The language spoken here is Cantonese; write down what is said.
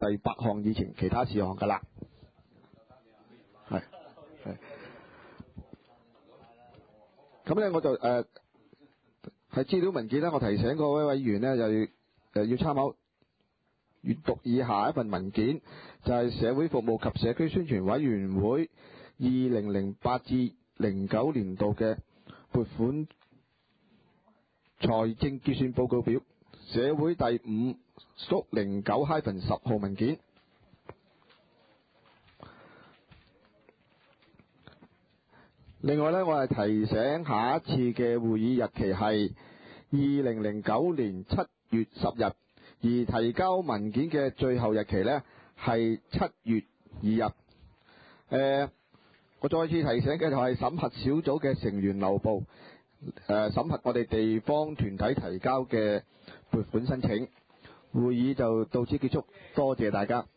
第8項議程其他事項㗎啦。係。咁咧我就喺資料文件咧，我提醒各位委員咧，要參考閱讀以下一份文件，就係社會服務及社區宣傳委員會2008至09年度嘅撥款財政結算報告表，社會第5/09-10號文件。另外咧，我係提醒下一次嘅會議日期係2009年7月10日，而提交文件嘅最後日期呢係7月2日。我再次提醒嘅就係審核小組嘅成員留步，審核我哋地方團體提交嘅撥款申請。會議就到此結束，多謝大家。